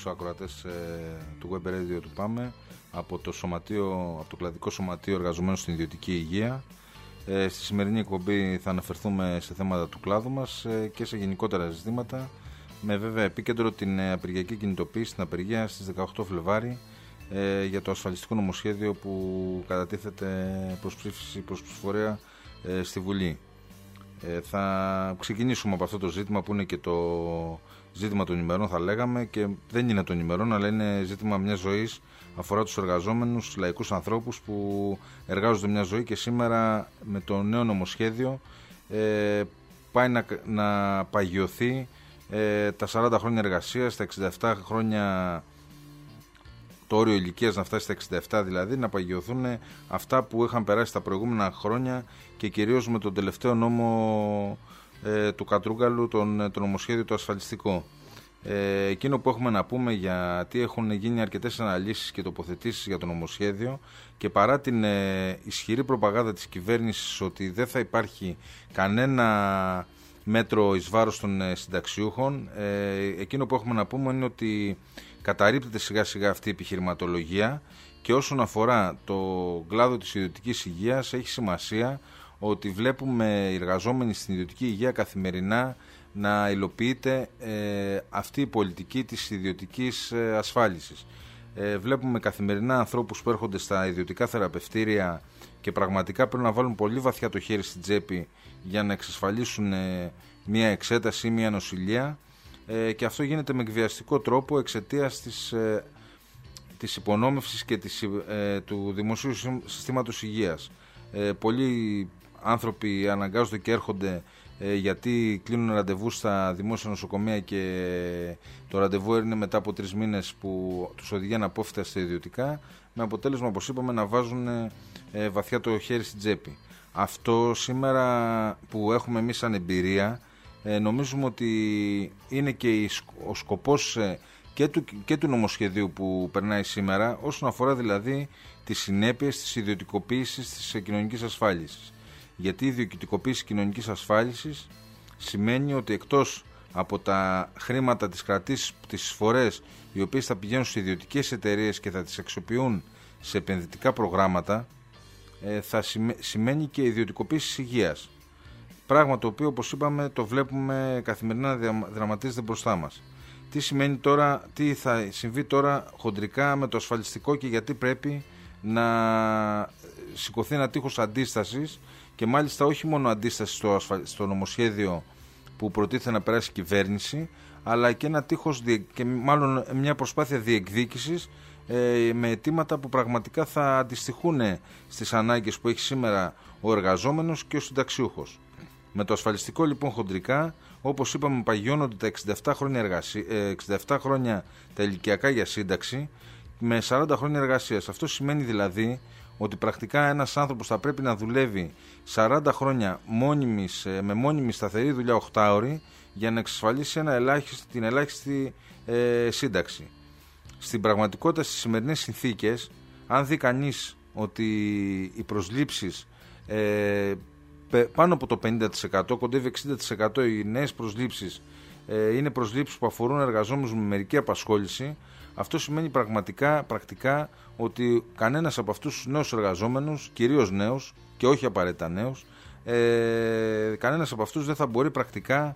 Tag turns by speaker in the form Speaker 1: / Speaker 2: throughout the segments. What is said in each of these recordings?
Speaker 1: τους ακροατές του Web Radio του ΠΑΜΕ από το Κλαδικό Σωματείο Εργαζομένων στην Ιδιωτική Υγεία. Στη σημερινή εκπομπή θα αναφερθούμε σε θέματα του κλάδου μας και σε γενικότερα ζητήματα, με βέβαια επίκεντρο την απεργιακή κινητοποίηση, την απεργία στις 18 Φλεβάρι για το ασφαλιστικό νομοσχέδιο που κατατίθεται προς ψηφοφορία στη Βουλή. Θα ξεκινήσουμε από αυτό το ζήτημα που είναι και το ζήτημα των ημερών, θα λέγαμε, και δεν είναι των ημερών, αλλά είναι ζήτημα μιας ζωής, αφορά τους εργαζόμενους, τους λαϊκούς ανθρώπους που εργάζονται μια ζωή και σήμερα με το νέο νομοσχέδιο πάει να παγιωθεί τα 40 χρόνια εργασίας, τα 67 χρόνια, το όριο ηλικίας να φτάσει στα 67, δηλαδή να παγιωθούν αυτά που είχαν περάσει τα προηγούμενα χρόνια και κυρίως με τον τελευταίο νόμο του Κατρούγκαλου, το νομοσχέδιο το ασφαλιστικό. Εκείνο που έχουμε να πούμε, γιατί έχουν γίνει αρκετές αναλύσεις και τοποθετήσεις για το νομοσχέδιο και παρά την ισχυρή προπαγάνδα της κυβέρνησης ότι δεν θα υπάρχει κανένα μέτρο εις βάρος των συνταξιούχων, εκείνο που έχουμε να πούμε είναι ότι καταρρίπτεται σιγά σιγά αυτή η επιχειρηματολογία και όσον αφορά το κλάδο της ιδιωτικής υγείας έχει σημασία ότι βλέπουμε οι εργαζόμενοι στην ιδιωτική υγεία καθημερινά να υλοποιείται αυτή η πολιτική της ιδιωτικής ασφάλισης. Βλέπουμε καθημερινά ανθρώπους που έρχονται στα ιδιωτικά θεραπευτήρια και πραγματικά πρέπει να βάλουν πολύ βαθιά το χέρι στην τσέπη για να εξασφαλίσουν μια εξέταση ή μια νοσηλεία, και αυτό γίνεται με εκβιαστικό τρόπο εξαιτίας της υπονόμευσης και του δημοσίου συστήματος υγείας. Πολλοί άνθρωποι αναγκάζονται και έρχονται γιατί κλείνουν ραντεβού στα δημόσια νοσοκομεία και το ραντεβού είναι μετά από 3 μήνες που τους οδηγεί αναπόφευκτα στα ιδιωτικά, με αποτέλεσμα, όπως είπαμε, να βάζουν βαθιά το χέρι στην τσέπη. Αυτό σήμερα που έχουμε εμείς σαν εμπειρία, νομίζουμε ότι είναι και ο σκοπός και του νομοσχεδίου που περνάει σήμερα, όσον αφορά δηλαδή τις συνέπειες της ιδιωτικοποίησης της κοινωνικής ασφάλισης. Γιατί η ιδιωτικοποίηση κοινωνικής ασφάλισης σημαίνει ότι εκτός από τα χρήματα της κρατήσης, τις εισφορές οι οποίες θα πηγαίνουν σε ιδιωτικές εταιρείες και θα τις αξιοποιούν σε επενδυτικά προγράμματα, θα σημαίνει και ιδιωτικοποίηση της υγείας. Πράγμα το οποίο, όπως είπαμε, το βλέπουμε καθημερινά να δραματίζεται μπροστά μας. Τι σημαίνει τώρα, τι θα συμβεί τώρα χοντρικά με το ασφαλιστικό και γιατί πρέπει να σηκωθεί ένα τείχος αντίστασης, και μάλιστα όχι μόνο αντίσταση στο νομοσχέδιο που προτίθεται να περάσει η κυβέρνηση, αλλά και ένα τείχος και μάλλον μια προσπάθεια διεκδίκησης με αιτήματα που πραγματικά θα αντιστοιχούν στις ανάγκες που έχει σήμερα ο εργαζόμενος και ο συνταξιούχος. Με το ασφαλιστικό λοιπόν χοντρικά, όπως είπαμε, παγιώνονται τα 67 χρόνια τα ηλικιακά για σύνταξη με 40 χρόνια εργασίας. Αυτό σημαίνει δηλαδή ότι πρακτικά ένας άνθρωπος θα πρέπει να δουλεύει 40 χρόνια με μόνιμη σταθερή δουλειά 8 ώρες για να εξασφαλίσει την ελάχιστη σύνταξη. Στην πραγματικότητα, στις σημερινές συνθήκες, αν δει κανείς ότι οι προσλήψεις πάνω από το 50%, κοντεύει 60% οι νέες προσλήψεις είναι προσλήψεις που αφορούν εργαζόμενους με μερική απασχόληση, αυτό σημαίνει πρακτικά ότι κανένας από αυτούς τους νέους εργαζόμενους, κυρίως νέους και όχι απαραίτητα νέους, κανένας από αυτούς δεν θα μπορεί πρακτικά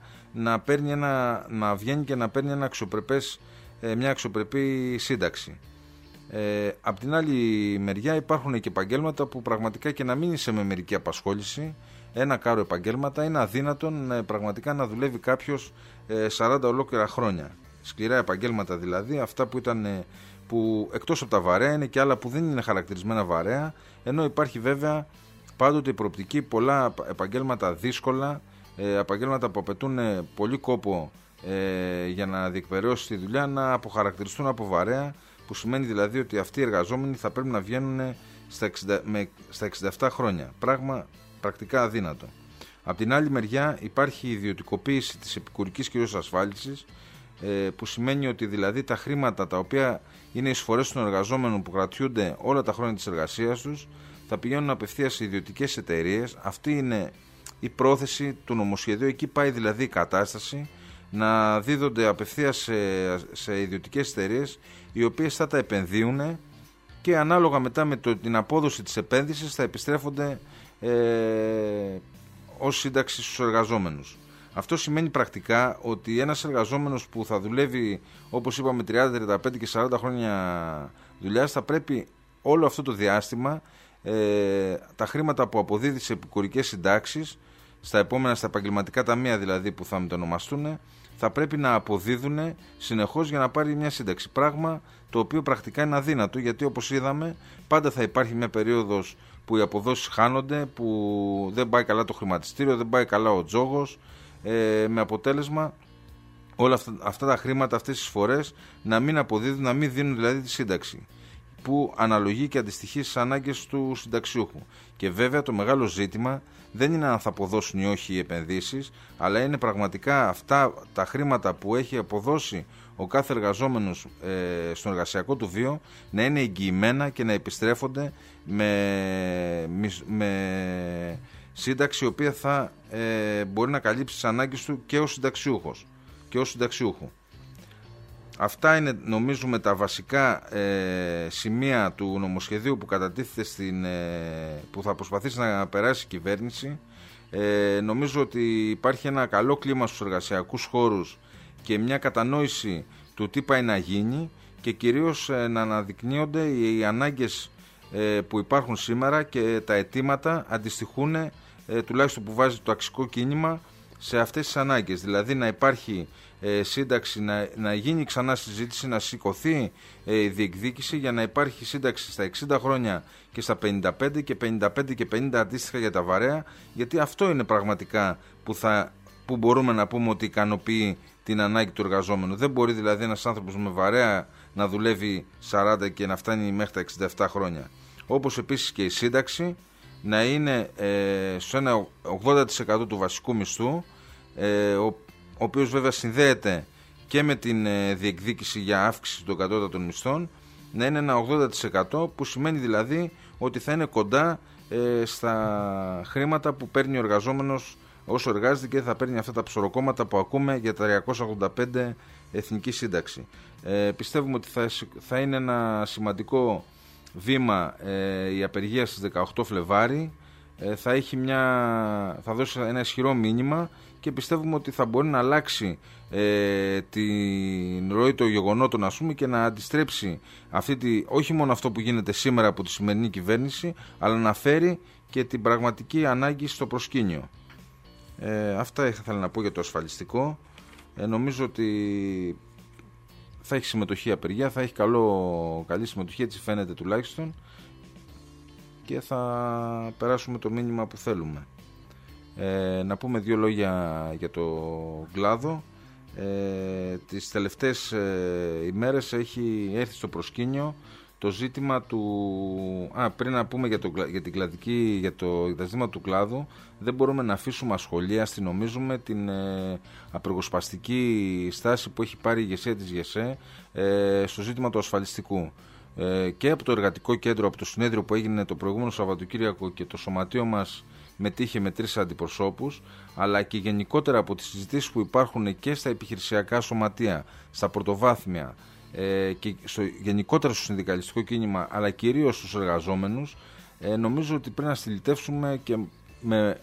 Speaker 1: να βγαίνει και να παίρνει μια αξιοπρεπή σύνταξη. Απ' την άλλη μεριά υπάρχουν και επαγγέλματα που πραγματικά και να μην είσαι με μερική απασχόληση, ένα κάρο επαγγέλματα, είναι αδύνατον πραγματικά να δουλεύει κάποιος 40 ολόκληρα χρόνια. Σκληρά επαγγέλματα δηλαδή, αυτά που εκτός από τα βαρέα είναι και άλλα που δεν είναι χαρακτηρισμένα βαρέα, ενώ υπάρχει βέβαια πάντοτε η προοπτική πολλά επαγγέλματα δύσκολα, επαγγέλματα που απαιτούν πολύ κόπο για να διεκπεραιώσει τη δουλειά, να αποχαρακτηριστούν από βαρέα, που σημαίνει δηλαδή ότι αυτοί οι εργαζόμενοι θα πρέπει να βγαίνουν στα 67 χρόνια. Πράγμα πρακτικά αδύνατο. Απ' την άλλη μεριά υπάρχει η ιδιωτικοποίηση της επικουρικής κυρίως ασφάλισης, που σημαίνει ότι δηλαδή τα χρήματα τα οποία είναι εισφορές των εργαζόμενων που κρατιούνται όλα τα χρόνια της εργασίας τους θα πηγαίνουν απευθείας σε ιδιωτικές εταιρείες. Αυτή είναι η πρόθεση του νομοσχεδίου. Εκεί πάει δηλαδή η κατάσταση, να δίδονται απευθείας σε ιδιωτικές εταιρείες, οι οποίες θα τα επενδύουν και ανάλογα μετά με την απόδοση της επένδυσης θα επιστρέφονται ως σύνταξη στους εργαζόμενους. Αυτό σημαίνει πρακτικά ότι ένας εργαζόμενος που θα δουλεύει, όπως είπαμε, 30, 35 και 40 χρόνια δουλειάς, θα πρέπει όλο αυτό το διάστημα τα χρήματα που αποδίδει σε επικουρικές συντάξεις, στα επόμενα, στα επαγγελματικά ταμεία δηλαδή που θα μετονομαστούν, θα πρέπει να αποδίδουν συνεχώς για να πάρει μια σύνταξη. Πράγμα το οποίο πρακτικά είναι αδύνατο, γιατί όπως είδαμε πάντα θα υπάρχει μια περίοδος που οι αποδόσεις χάνονται, που δεν πάει καλά το χρηματιστήριο, δεν πάει καλά ο τζόγος, με αποτέλεσμα όλα αυτά τα χρήματα, αυτές τις φορές να μην αποδίδουν, να μην δίνουν δηλαδή τη σύνταξη που αναλογεί και αντιστοιχεί στις ανάγκες του συνταξιούχου. Και βέβαια το μεγάλο ζήτημα δεν είναι αν θα αποδώσουν ή όχι οι επενδύσεις, αλλά είναι πραγματικά αυτά τα χρήματα που έχει αποδώσει ο κάθε εργαζόμενος στον εργασιακό του βίο να είναι εγγυημένα και να επιστρέφονται με σύνταξη η οποία θα μπορεί να καλύψει τις ανάγκες του και ως συνταξιούχος και ως συνταξιούχου. Αυτά είναι, νομίζουμε, τα βασικά σημεία του νομοσχεδίου που κατατίθεται που θα προσπαθήσει να περάσει η κυβέρνηση. Νομίζω ότι υπάρχει ένα καλό κλίμα στους εργασιακούς χώρους και μια κατανόηση του τι πάει να γίνει και κυρίως να αναδεικνύονται οι ανάγκες που υπάρχουν σήμερα και τα αιτήματα αντιστοιχούν, τουλάχιστον που βάζει το ταξικό κίνημα, σε αυτές τις ανάγκες. Δηλαδή να υπάρχει σύνταξη, να γίνει ξανά συζήτηση, να σηκωθεί η διεκδίκηση για να υπάρχει σύνταξη στα 60 χρόνια και στα 55 και 55 και 50 αντίστοιχα για τα βαρέα, γιατί αυτό είναι πραγματικά που μπορούμε να πούμε ότι ικανοποιεί την ανάγκη του εργαζόμενου. Δεν μπορεί δηλαδή ένας άνθρωπος με βαρέα να δουλεύει 40 και να φτάνει μέχρι τα 67 χρόνια. Όπως επίσης και η σύνταξη να είναι στο ένα 80% του βασικού μισθού, ο οποίος βέβαια συνδέεται και με την διεκδίκηση για αύξηση των κατώτατων μισθών, να είναι ένα 80%, που σημαίνει δηλαδή ότι θα είναι κοντά στα χρήματα που παίρνει ο εργαζόμενος όσο εργάζεται και θα παίρνει αυτά τα ψωροκόμματα που ακούμε για τα 385 εθνική σύνταξη. Πιστεύουμε ότι θα είναι ένα σημαντικό βήμα η απεργία στις 18 Φλεβάρι, θα δώσει ένα ισχυρό μήνυμα και πιστεύουμε ότι θα μπορεί να αλλάξει την ροή των γεγονότων, ας πούμε, και να αντιστρέψει όχι μόνο αυτό που γίνεται σήμερα από τη σημερινή κυβέρνηση, αλλά να φέρει και την πραγματική ανάγκη στο προσκήνιο. Αυτά ήθελα να πω για το ασφαλιστικό. Νομίζω ότι θα έχει συμμετοχή η απεργία, θα έχει καλή συμμετοχή, έτσι φαίνεται τουλάχιστον, και θα περάσουμε το μήνυμα που θέλουμε. Να πούμε δύο λόγια για το κλάδο. Τις τελευταίες ημέρες έχει έρθει στο προσκήνιο το ζήτημα του... πριν να πούμε για τα ζήτημα του κλάδου, δεν μπορούμε να αφήσουμε ασχολίαστη, νομίζουμε, την απεργοσπαστική στάση που έχει πάρει η ηγεσία της ΓΕΣΕ στο ζήτημα του ασφαλιστικού. Και από το εργατικό κέντρο, από το συνέδριο που έγινε το προηγούμενο Σαββατοκύριακο, και το σωματείο μας μετήχε με 3 αντιπροσώπους, αλλά και γενικότερα από τις συζητήσεις που υπάρχουν και στα επιχειρησιακά σωματεία, στα πρωτοβάθμια και γενικότερα στο συνδικαλιστικό κίνημα, αλλά κυρίως στους εργαζόμενους, νομίζω ότι πρέπει να στυλιτεύσουμε και με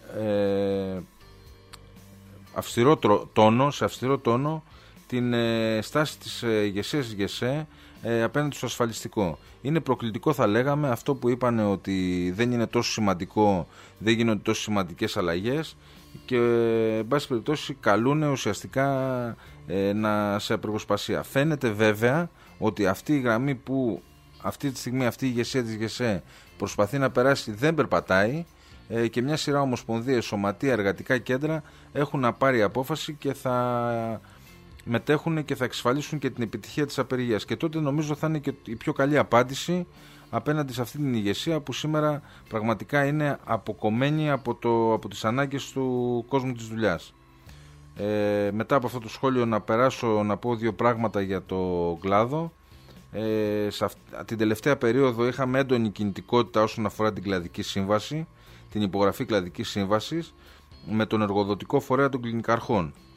Speaker 1: σε αυστηρό τόνο την στάση της ηγεσίας της ΓΕΣΕ απέναντι στο ασφαλιστικό. Είναι προκλητικό, θα λέγαμε, αυτό που είπαν, ότι δεν είναι τόσο σημαντικό, δεν γίνονται τόσο σημαντικές αλλαγές και εν πάση περιπτώσει καλούν ουσιαστικά σε απεργοσπασία. Φαίνεται βέβαια ότι αυτή η γραμμή που αυτή τη στιγμή αυτή η ηγεσία της ΓΕΣΕ προσπαθεί να περάσει δεν περπατάει, και μια σειρά ομοσπονδίες, σωματεία, εργατικά κέντρα έχουν να πάρει απόφαση και θα μετέχουν και θα εξασφαλίσουν και την επιτυχία της απεργίας. Και τότε νομίζω θα είναι και η πιο καλή απάντηση απέναντι σε αυτή την ηγεσία που σήμερα πραγματικά είναι αποκομμένη από τις ανάγκες του κόσμου της δουλειάς. Μετά από αυτό το σχόλιο να πω δύο πράγματα για το κλάδο. Την τελευταία περίοδο είχαμε έντονη κινητικότητα όσον αφορά την κλαδική σύμβαση, την υπογραφή κλαδικής σύμβασης με τον εργοδοτικό φορέα των κλινικαρχών.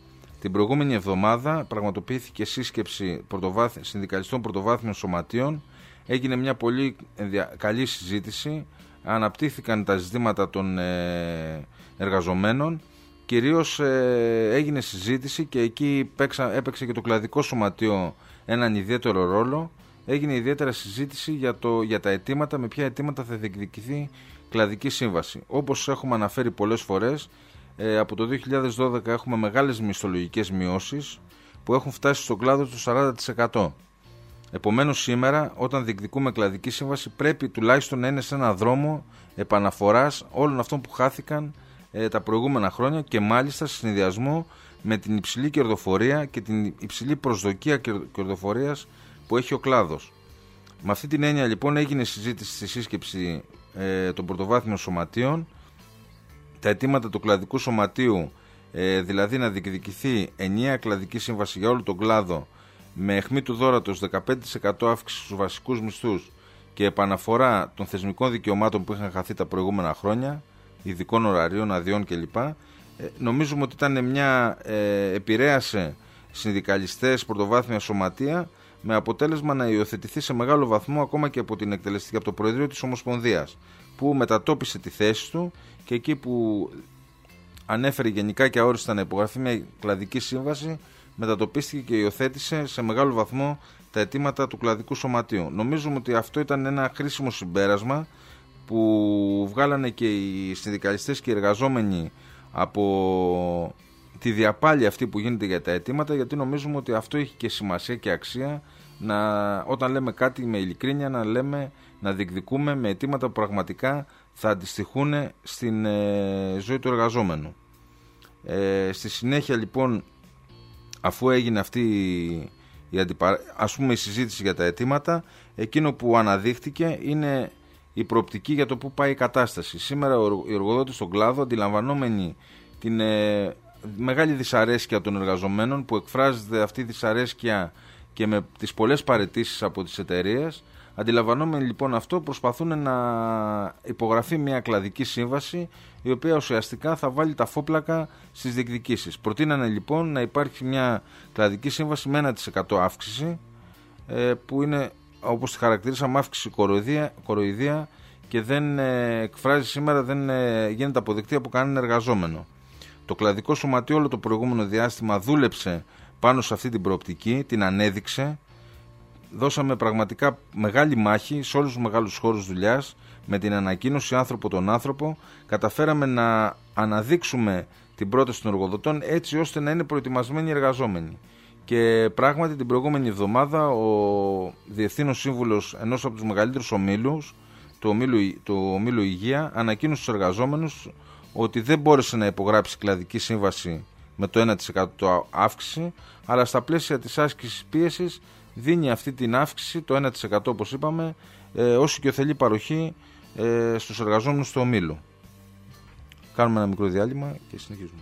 Speaker 1: Την προηγούμενη εβδομάδα πραγματοποιήθηκε σύσκεψη συνδικαλιστών πρωτοβάθμιων σωματείων. Έγινε μια πολύ καλή συζήτηση. Αναπτύχθηκαν τα ζητήματα των εργαζομένων. Κυρίως έγινε συζήτηση και εκεί έπαιξε και το κλαδικό σωματείο έναν ιδιαίτερο ρόλο. Έγινε ιδιαίτερα συζήτηση για τα αιτήματα, με ποια αιτήματα θα διεκδικηθεί κλαδική σύμβαση. Όπως έχουμε αναφέρει πολλές φορές, από το 2012 έχουμε μεγάλες μισθολογικές μειώσεις που έχουν φτάσει στον κλάδο του 40%. Επομένως σήμερα, όταν διεκδικούμε κλαδική σύμβαση, πρέπει τουλάχιστον να είναι σε ένα δρόμο επαναφοράς όλων αυτών που χάθηκαν τα προηγούμενα χρόνια και μάλιστα σε συνδυασμό με την υψηλή κερδοφορία και την υψηλή προσδοκία κερδοφορίας που έχει ο κλάδος. Με αυτή την έννοια λοιπόν έγινε συζήτηση στη σύσκεψη των πρωτοβάθμιων σωματείων. Τα αιτήματα του κλαδικού σωματείου, δηλαδή να διεκδικηθεί ενιαία κλαδική σύμβαση για όλο τον κλάδο με αιχμή του δώρατος 15% αύξηση στους βασικούς μισθούς και επαναφορά των θεσμικών δικαιωμάτων που είχαν χαθεί τα προηγούμενα χρόνια, ειδικών ωραρίων, αδειών κλπ. Νομίζουμε ότι ήταν επηρέασε συνδικαλιστές, πρωτοβάθμια σωματεία, με αποτέλεσμα να υιοθετηθεί σε μεγάλο βαθμό ακόμα και από την εκτελεστική, από το Προεδρείο της Ομοσπονδίας, που μετατόπισε τη θέση του και εκεί που ανέφερε γενικά και αόριστα να υπογραφεί μια κλαδική σύμβαση, μετατοπίστηκε και υιοθέτησε σε μεγάλο βαθμό τα αιτήματα του κλαδικού σωματείου. Νομίζουμε ότι αυτό ήταν ένα χρήσιμο συμπέρασμα που βγάλανε και οι συνδικαλιστές και οι εργαζόμενοι από τη διαπάλεια αυτή που γίνεται για τα αιτήματα, γιατί νομίζουμε ότι αυτό έχει και σημασία και αξία όταν λέμε κάτι με ειλικρίνεια να διεκδικούμε με αιτήματα που πραγματικά θα αντιστοιχούν στην ζωή του εργαζόμενου. Στη συνέχεια λοιπόν, αφού έγινε αυτή η συζήτηση για τα αιτήματα, εκείνο που αναδείχτηκε είναι η προοπτική για το πού πάει η κατάσταση. Σήμερα οι εργοδότες στον κλάδο, αντιλαμβανόμενοι την μεγάλη δυσαρέσκεια των εργαζομένων, που εκφράζεται αυτή η δυσαρέσκεια και με τις πολλές παραιτήσεις από τις εταιρείες, αντιλαμβανόμενοι λοιπόν αυτό, προσπαθούν να υπογραφεί μια κλαδική σύμβαση η οποία ουσιαστικά θα βάλει τα φόπλακα στις διεκδικήσεις. Προτείνανε λοιπόν να υπάρχει μια κλαδική σύμβαση με 1% αύξηση, που είναι, όπως τη χαρακτηρίσαμε, αύξηση κοροϊδία και δεν εκφράζει σήμερα, δεν γίνεται αποδεκτή από κανέναν εργαζόμενο. Το κλαδικό σωματείο όλο το προηγούμενο διάστημα δούλεψε πάνω σε αυτή την προοπτική, την ανέδειξε. Δώσαμε πραγματικά μεγάλη μάχη σε όλους τους μεγάλους χώρους δουλειάς με την ανακοίνωση άνθρωπο τον άνθρωπο. Καταφέραμε να αναδείξουμε την πρόταση των εργοδοτών έτσι ώστε να είναι προετοιμασμένοι οι εργαζόμενοι. Και πράγματι την προηγούμενη εβδομάδα ο Διευθύνων Σύμβουλος ενός από τους μεγαλύτερους ομίλους, του ομίλου Υγεία, ανακοίνωσε στους εργαζόμενους ότι δεν μπόρεσε να υπογράψει κλαδική σύμβαση με το 1% αύξηση, αλλά στα πλαίσια της άσκησης πίεσης δίνει αυτή την αύξηση, το 1% όπως είπαμε, όσο και ωθελή παροχή στους εργαζόμενους του ομίλου. Κάνουμε ένα μικρό διάλειμμα και συνεχίζουμε.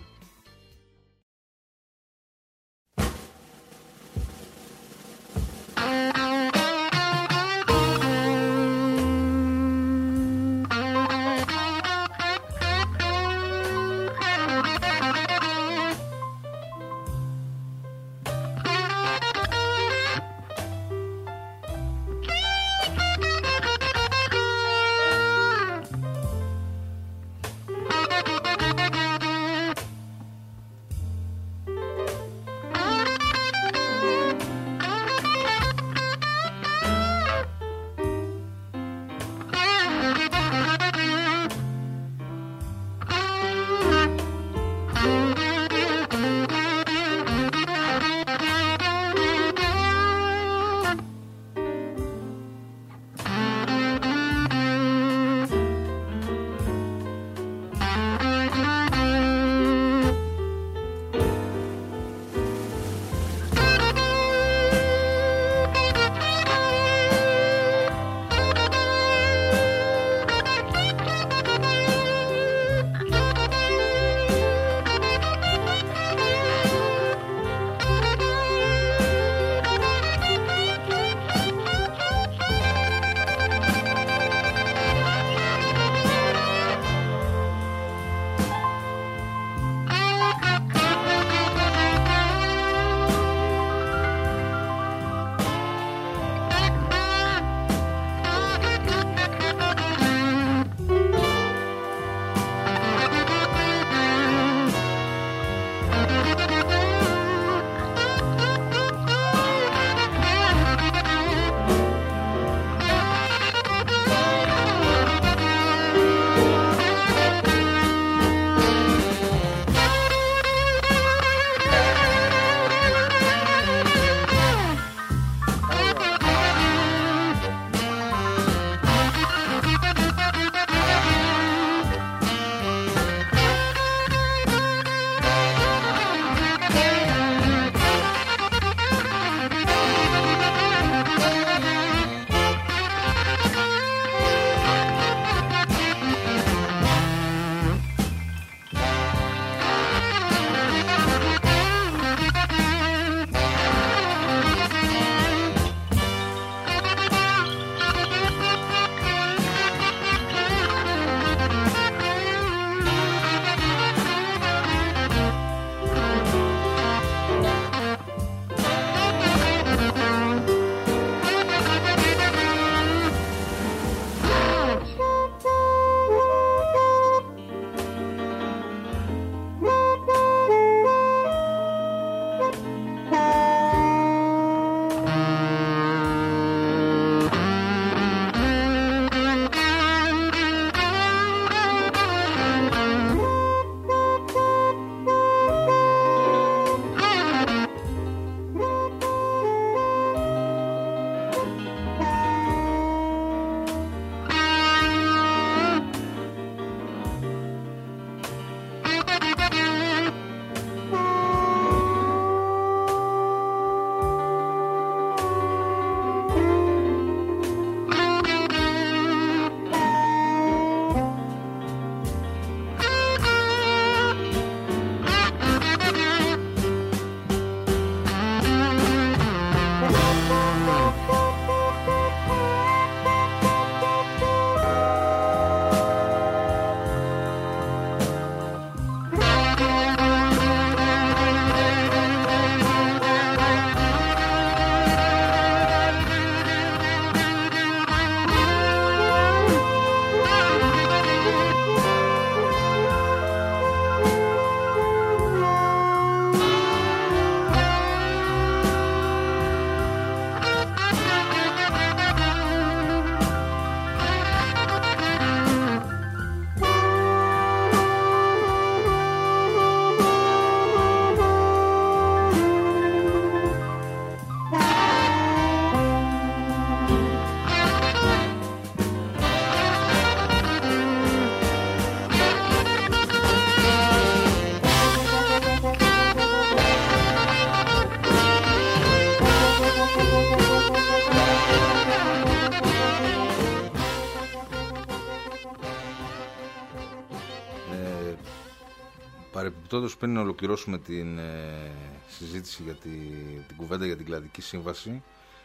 Speaker 1: Παρεπιπτόντως, πριν ολοκληρώσουμε την συζήτηση για την κουβέντα για την κλαδική σύμβαση,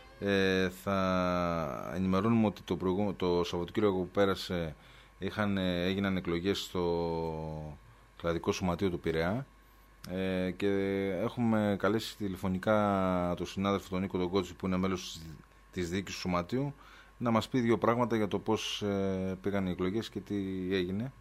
Speaker 1: θα ενημερώνουμε ότι το Σαββατοκύριακο που πέρασε έγιναν εκλογές στο κλαδικό σωματείο του Πειραιά, και έχουμε καλέσει τηλεφωνικά τον συνάδελφο τον Νίκο τον Κότσι, που είναι μέλος της διοίκησης του σωματείου, να μας πει δύο πράγματα για το πώς πήγαν οι εκλογές και τι έγινε.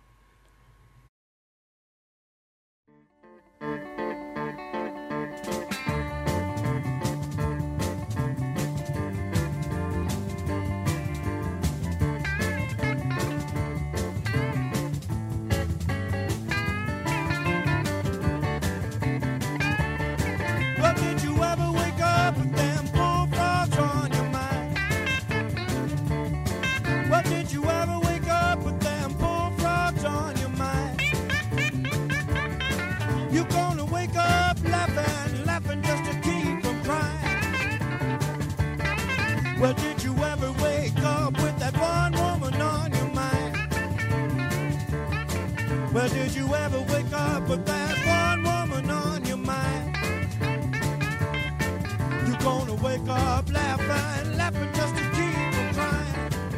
Speaker 2: Well, did you ever wake up with that one woman on your mind? Well, did you ever wake up with that one woman on your mind? You're gonna wake up laughing, laughing just to keep from crying.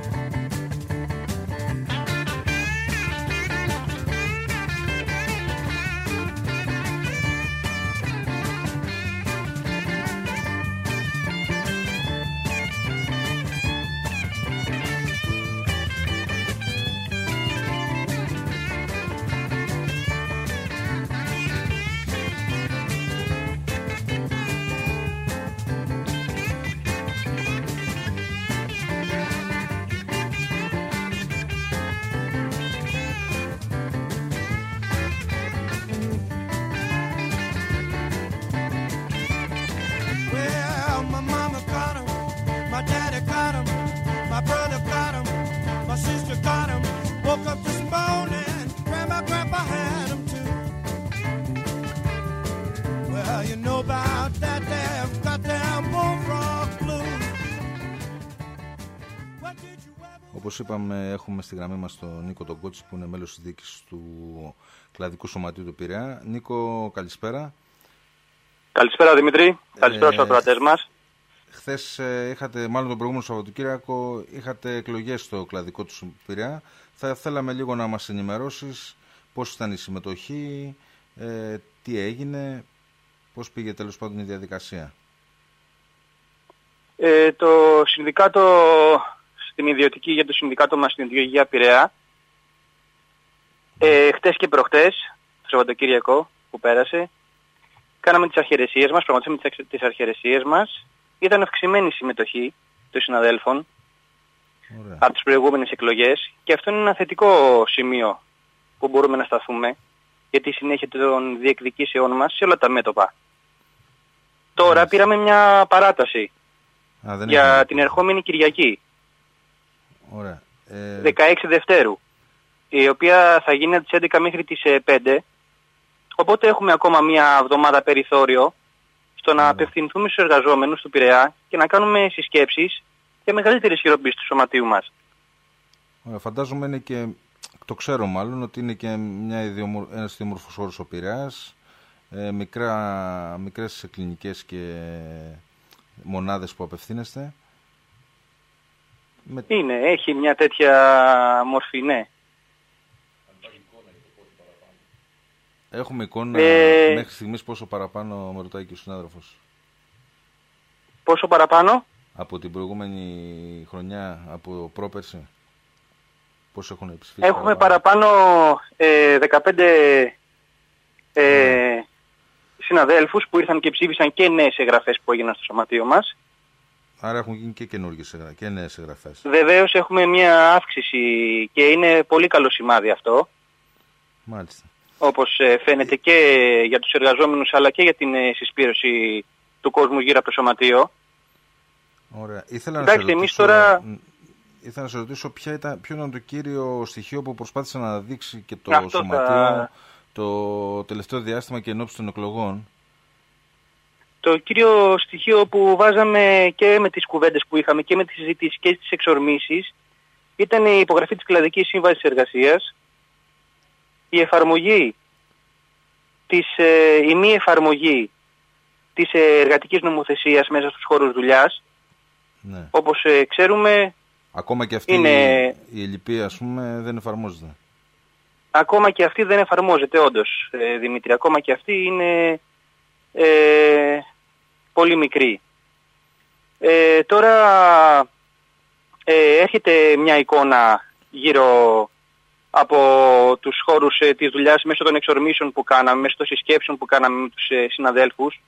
Speaker 1: Όπως είπαμε, έχουμε στη γραμμή μας τον Νίκο τον Κότσι, που είναι μέλος της διοίκησης του κλαδικού σωματείου του Πειραιά. Νίκο, καλησπέρα.
Speaker 3: Καλησπέρα Δημήτρη, καλησπέρα στους ακροατές μας.
Speaker 1: Χθες είχατε, μάλλον τον προηγούμενο Σαββατοκύριακο, είχατε εκλογές στο κλαδικό του Πειραιά. Θα θέλαμε λίγο να μας ενημερώσεις πώς ήταν η συμμετοχή, τι έγινε, πώς πήγε τέλος πάντων η διαδικασία.
Speaker 3: Το συνδικάτο, στην ιδιωτική, για το συνδικάτο μας στην Ιδιωτική Υγεία Πειραιά, χτες και προχτές, το Σαββατοκύριακο που πέρασε, κάναμε τις αρχαιρεσίες μας, πραγματίσαμε τις αρχαιρεσίες μας. Ήταν αυξημένη η συμμετοχή των συναδέλφων.
Speaker 1: Ωραία.
Speaker 3: Από τις προηγούμενες εκλογές, και αυτό είναι ένα θετικό σημείο που μπορούμε να σταθούμε για τη συνέχεια των διεκδικήσεών μας σε όλα τα μέτωπα. Τώρα πήραμε μια παράταση για την ερχόμενη Κυριακή.
Speaker 1: Ωραία.
Speaker 3: 16 Δευτέρου, η οποία θα γίνει από τις 11 μέχρι τις 5. Οπότε έχουμε ακόμα μια εβδομάδα περιθώριο στο να απευθυνθούμε στους εργαζόμενους του Πειραιά και να κάνουμε συσκέψεις για μεγαλύτερη ισχυροποίηση του σωματείου μας.
Speaker 1: Φαντάζομαι είναι και, το ξέρω μάλλον, ότι είναι και ένας ιδιόμορφος όρος ο Πειραιάς, μικρές κλινικές και μονάδες που απευθύνεστε.
Speaker 3: Είναι, έχει μια τέτοια μορφή, ναι.
Speaker 1: Έχουμε εικόνα μέχρι στιγμής πόσο παραπάνω, με ρωτάει και ο συνάδελφος.
Speaker 3: Πόσο παραπάνω?
Speaker 1: Από την προηγούμενη χρονιά, από πρόπερση. Πώς έχουν ψηφίσει?
Speaker 3: Έχουμε παραπάνω 15 συναδέλφους που ήρθαν και ψήφισαν και νέες εγγραφές που έγιναν στο σωματείο μας.
Speaker 1: Άρα έχουν γίνει και καινούργιες και νέες εγγραφές.
Speaker 3: Βεβαίως έχουμε μια αύξηση και είναι πολύ καλό σημάδι αυτό.
Speaker 1: Μάλιστα.
Speaker 3: Όπως φαίνεται και για τους εργαζόμενους αλλά και για την συσπήρωση του κόσμου γύρω από το σωματείο.
Speaker 1: Ωραία. Ήθελα να σε ρωτήσω ποιο ήταν το κύριο στοιχείο που προσπάθησε να δείξει και το σωματείο το τελευταίο διάστημα και ενόψει των εκλογών.
Speaker 3: Το κύριο στοιχείο που βάζαμε και με τις κουβέντες που είχαμε και με τις συζητήσεις και τις εξορμήσεις ήταν η υπογραφή της Κλαδικής Σύμβασης Εργασίας, η εφαρμογή η μη εφαρμογή της εργατικής νομοθεσίας μέσα στους χώρους δουλειάς.
Speaker 1: Ναι.
Speaker 3: Όπως ξέρουμε,
Speaker 1: ακόμα και αυτή η ελλειπία, ας πούμε, δεν εφαρμόζεται.
Speaker 3: Ακόμα και αυτή δεν εφαρμόζεται όντως, Δημήτρη. Ακόμα και αυτή είναι πολύ μικρή. Τώρα έρχεται μια εικόνα γύρω από τους χώρους της δουλειάς μέσω των εξορμήσεων που κάναμε, μέσω των συσκέψεων που κάναμε με τους συναδέλφους.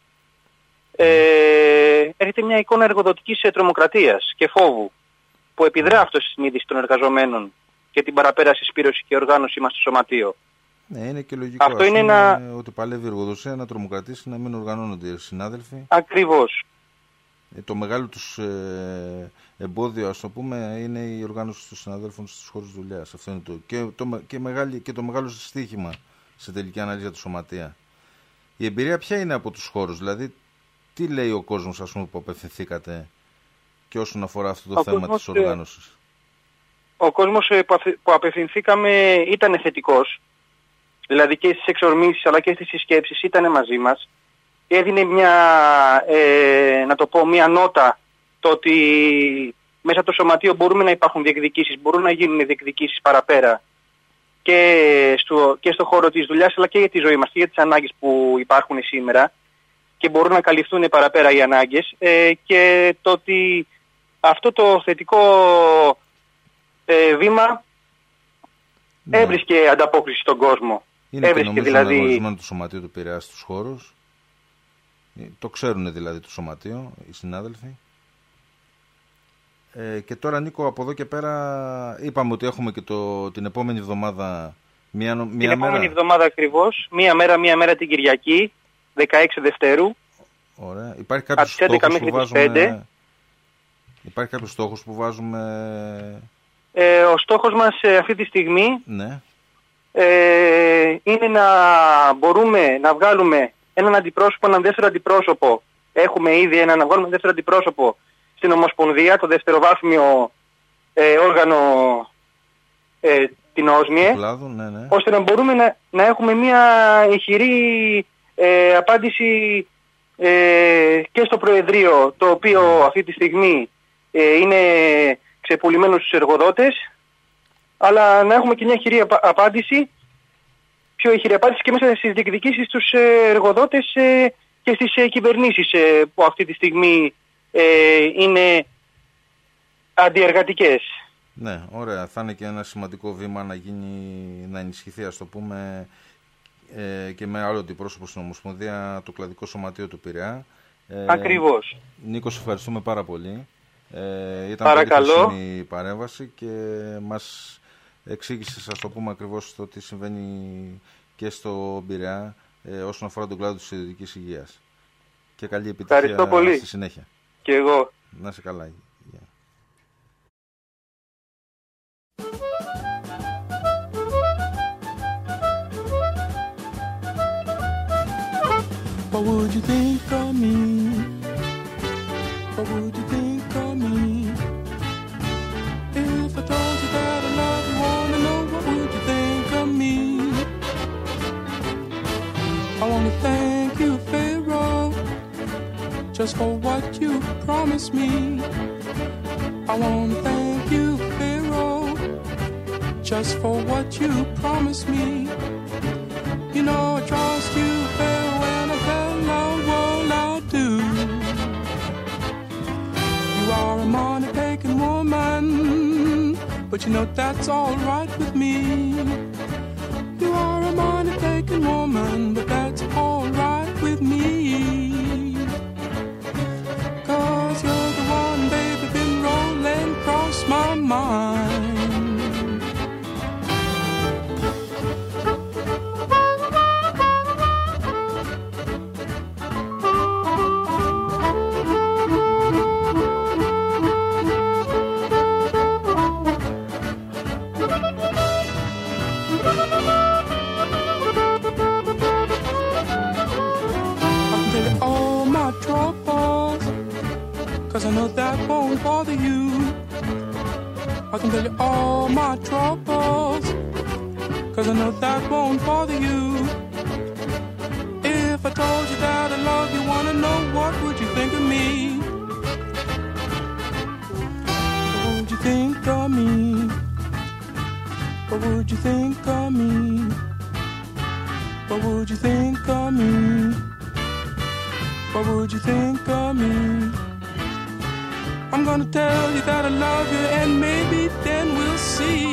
Speaker 3: Έρχεται μια εικόνα εργοδοτικής τρομοκρατίας και φόβου που επιδρά αυτό στη συνείδηση των εργαζομένων και την παραπέραση συσπήρωση και οργάνωσή μας στο σωματείο.
Speaker 1: Ναι, είναι και λογικό. Αυτό είναι ότι παλεύει η εργοδοσία να τρομοκρατήσει, να μην οργανώνονται οι συνάδελφοι.
Speaker 3: Ακριβώς.
Speaker 1: Το μεγάλο τους εμπόδιο, ας το πούμε, είναι η οργάνωση των συναδέλφων στους χώρους δουλειάς. Αυτό είναι και το μεγάλο στοίχημα σε τελική ανάλυση για το σωματεία. Η εμπειρία ποια είναι από τους χώρους, δηλαδή τι λέει ο κόσμος, ας πούμε, που απευθυνθήκατε και όσον αφορά αυτό το θέμα της οργάνωσης?
Speaker 3: Ο κόσμος που απευθυνθήκαμε ήταν θετικός, δηλαδή και στις εξορμήσεις αλλά και στις συσκέψεις ήταν μαζί μας. Έδινε μια νότα το ότι μέσα από το σωματείο μπορούμε να υπάρχουν διεκδικήσεις, μπορούν να γίνουν διεκδικήσεις παραπέρα και στο χώρο της δουλειάς αλλά και για τη ζωή μας και για τις ανάγκες που υπάρχουν σήμερα και μπορούν να καλυφθούν παραπέρα οι ανάγκες, και το ότι αυτό το θετικό βήμα έβρισκε ανταπόκριση στον κόσμο.
Speaker 1: Είναι έβρισκε, και νομίζω δηλαδή αναγνωρισμένο το σωματείο του Πειραιά στους χώρους. Το ξέρουν δηλαδή το σωματείο, οι συνάδελφοι. Και τώρα, Νίκο, από εδώ και πέρα είπαμε ότι έχουμε και την επόμενη εβδομάδα την επόμενη
Speaker 3: εβδομάδα ακριβώς, μία μέρα την Κυριακή, 16 Δευτέρου.
Speaker 1: Ωραία. Υπάρχει κάποιος στόχος που βάζουμε?
Speaker 3: Ο στόχος μας αυτή τη στιγμή,
Speaker 1: ναι,
Speaker 3: είναι να μπορούμε να βγάλουμε έναν δεύτερο αντιπρόσωπο. Έχουμε ήδη να βγάλουμε δεύτερο αντιπρόσωπο στην Ομοσπονδία, το δευτεροβάθμιο όργανο, την ΟΣΜΙΕ,
Speaker 1: ναι.
Speaker 3: Ώστε να μπορούμε να έχουμε μια ηχηρή απάντηση και στο Προεδρείο, το οποίο αυτή τη στιγμή είναι ξεπουλημένο στους εργοδότες, αλλά να έχουμε και μια ηχηρή απάντηση, πιο ηχηρή απάντηση και μέσα στις διεκδικήσεις στους εργοδότες και στις κυβερνήσεις που αυτή τη στιγμή είναι αντιεργατικές.
Speaker 1: Ναι, ωραία. Θα είναι και ένα σημαντικό βήμα να ενισχυθεί, ας το πούμε, και με άλλο αντιπρόσωπο στην Ομοσπονδία, το Κλαδικό Σωματείο του Πειραιά.
Speaker 3: Ακριβώς.
Speaker 1: Νίκο, σε ευχαριστούμε πάρα πολύ. Ήταν
Speaker 3: Παρακαλώ.
Speaker 1: πολύ χρήσιμη η παρέμβαση και μας εξήγησες, ας το πούμε, ακριβώς το τι συμβαίνει και στο Πειραιά όσον αφορά τον κλάδο της ιδιωτικής υγείας. Και καλή επιτυχία στη συνέχεια.
Speaker 3: Και εγώ.
Speaker 1: Να είσαι καλά.
Speaker 2: What would you think of me? What would you think of me? If I told you that I love you, wanna know what would you think of me? I wanna thank you, Pharaoh, just for what you promised me. I wanna thank you, Pharaoh, just for what you promised me. You know I trust you, Pharaoh, and I tell the world I do. You are a money-taking woman, but you know that's all right with me. You are a money-taking woman, but that's all right with me. 'Cause you're the one, baby, been rolling across my mind. Cause I know that won't bother you. I can tell you all my troubles, cause I know that won't bother you. told you that I love you, wanna know what would you think of me? What would you think of me? What would you think of me? What would you think of me? What would you think of me? I'm gonna tell you that I love you, and maybe then we'll see.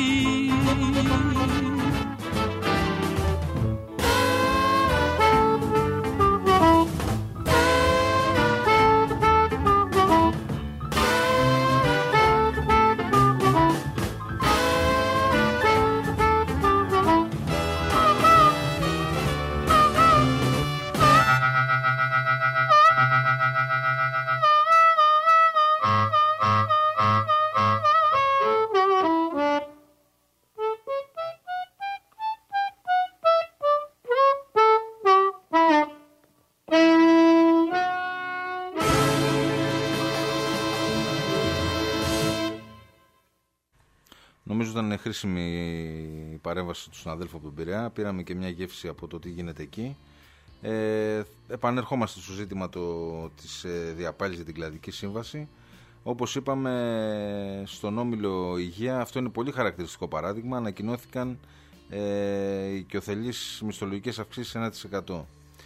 Speaker 1: Νομίζω ήταν χρήσιμη η παρέμβαση του συναδέλφου από τον Πειραιά. Πήραμε και μια γεύση από το τι γίνεται εκεί. Επανερχόμαστε στο ζήτημα της διαπάλης για την Κλαδική Σύμβαση. Όπως είπαμε, στον Όμιλο Υγεία, αυτό είναι πολύ χαρακτηριστικό παράδειγμα. Ανακοινώθηκαν οι οικειοθελείς μισθολογικές αυξήσεις 1%.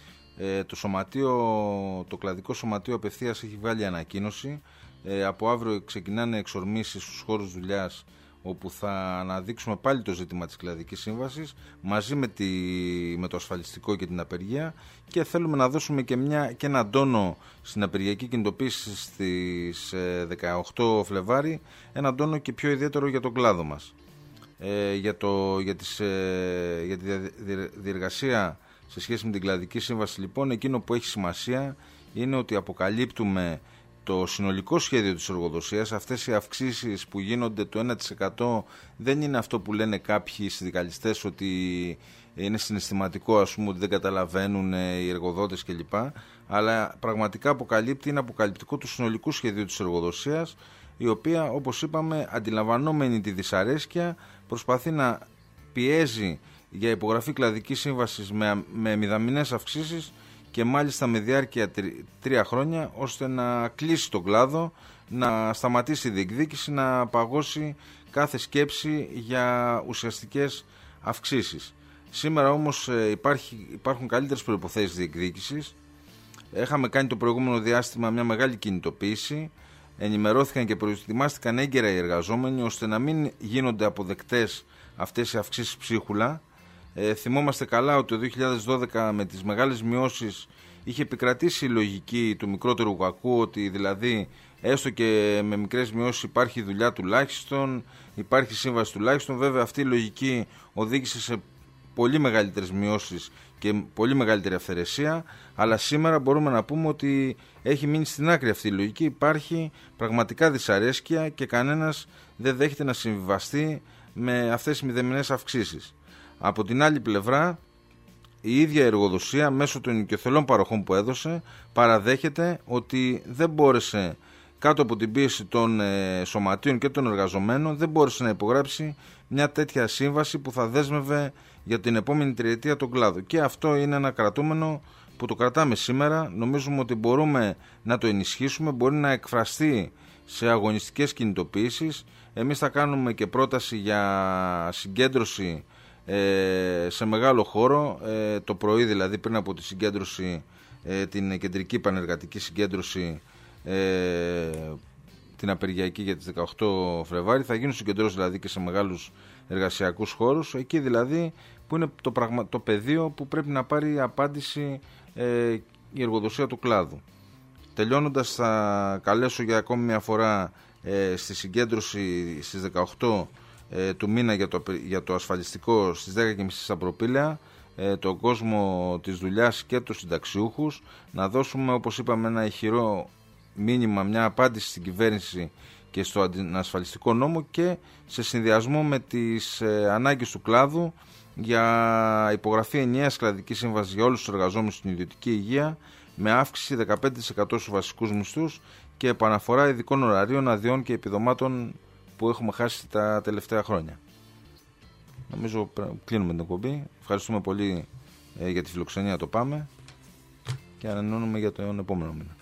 Speaker 1: Το Κλαδικό Σωματείο απευθείας έχει βάλει ανακοίνωση. Από αύριο ξεκινάνε εξορμήσεις στους χώρους δουλειάς, όπου θα αναδείξουμε πάλι το ζήτημα της Κλαδικής Σύμβασης μαζί με το ασφαλιστικό και την απεργία, και θέλουμε να δώσουμε και έναν τόνο στην απεργιακή κινητοποίηση στις 18 Φλεβάρι, έναν τόνο και πιο ιδιαίτερο για τον κλάδο μας. Για τη διεργασία σε σχέση με την Κλαδική Σύμβαση, λοιπόν, εκείνο που έχει σημασία είναι ότι αποκαλύπτουμε το συνολικό σχέδιο της εργοδοσίας. Αυτές οι αυξήσεις που γίνονται το 1% δεν είναι αυτό που λένε κάποιοι συνδικαλιστές, ότι είναι συναισθηματικό, ας πούμε, ότι δεν καταλαβαίνουν οι εργοδότες κλπ. Αλλά πραγματικά είναι αποκαλυπτικό του συνολικού σχεδίου της εργοδοσίας, η οποία, όπως είπαμε, αντιλαμβανόμενη τη δυσαρέσκεια, προσπαθεί να πιέζει για υπογραφή Κλαδικής Σύμβασης με μηδαμινές αυξήσεις, και μάλιστα με διάρκεια 3 χρόνια, ώστε να κλείσει τον κλάδο, να σταματήσει η διεκδίκηση, να παγώσει κάθε σκέψη για ουσιαστικές αυξήσεις. Σήμερα όμως υπάρχουν καλύτερες προϋποθέσεις διεκδίκησης. Είχαμε κάνει το προηγούμενο διάστημα μια μεγάλη κινητοποίηση, ενημερώθηκαν και προετοιμάστηκαν έγκαιρα οι εργαζόμενοι, ώστε να μην γίνονται αποδεκτές αυτές οι αυξήσεις ψίχουλα. Θυμόμαστε καλά ότι το 2012 με τις μεγάλες μειώσεις είχε επικρατήσει η λογική του μικρότερου κακού, ότι δηλαδή έστω και με μικρές μειώσεις υπάρχει δουλειά τουλάχιστον, υπάρχει σύμβαση τουλάχιστον. Βέβαια αυτή η λογική οδήγησε σε πολύ μεγαλύτερες μειώσεις και πολύ μεγαλύτερη αυθαιρεσία, αλλά σήμερα μπορούμε να πούμε ότι έχει μείνει στην άκρη αυτή η λογική. Υπάρχει πραγματικά δυσαρέσκεια και κανένας δεν δέχεται να συμβιβαστεί με αυτές τις μηδαμινές αυξήσεις. Από την άλλη πλευρά, η ίδια εργοδοσία μέσω των οικειοθελών παροχών που έδωσε παραδέχεται ότι δεν μπόρεσε, κάτω από την πίεση των σωματείων και των εργαζομένων, δεν μπόρεσε να υπογράψει μια τέτοια σύμβαση που θα δέσμευε για την επόμενη τριετία τον κλάδο. Και αυτό είναι ένα κρατούμενο που το κρατάμε σήμερα. Νομίζουμε ότι μπορούμε να το ενισχύσουμε, μπορεί να εκφραστεί σε αγωνιστικές κινητοποιήσεις. Εμείς θα κάνουμε και πρόταση για συγκέντρωση σε μεγάλο χώρο, το πρωί δηλαδή, πριν από τη συγκέντρωση, την κεντρική πανεργατική συγκέντρωση, την απεργιακή για τις 18 Φλεβάρι, θα γίνουν συγκεντρώσεις δηλαδή και σε μεγάλους εργασιακούς χώρους, εκεί δηλαδή που είναι το πεδίο που πρέπει να πάρει απάντηση η εργοδοσία του κλάδου. Τελειώνοντας, θα καλέσω για ακόμη μια φορά στη συγκέντρωση στις 18 του μήνα για το ασφαλιστικό στις 10.30 στα Προπήλαια, τον κόσμο της δουλειάς και τους συνταξιούχους, να δώσουμε, όπως είπαμε, ένα ηχηρό μήνυμα, μια απάντηση στην κυβέρνηση και στον ασφαλιστικό νόμο, και σε συνδυασμό με τις ανάγκες του κλάδου για υπογραφή ενιαίας Κλαδικής Σύμβασης για όλους τους εργαζόμενους στην ιδιωτική υγεία, με αύξηση 15% στους βασικούς μισθούς και επαναφορά ειδικών ωραρίων, αδειών και επιδομάτων που έχουμε χάσει τα τελευταία χρόνια. Νομίζω κλείνουμε την εκπομπή. Ευχαριστούμε πολύ για τη φιλοξενία, το πάμε. και ανανεώνουμε για τον επόμενο μήνα.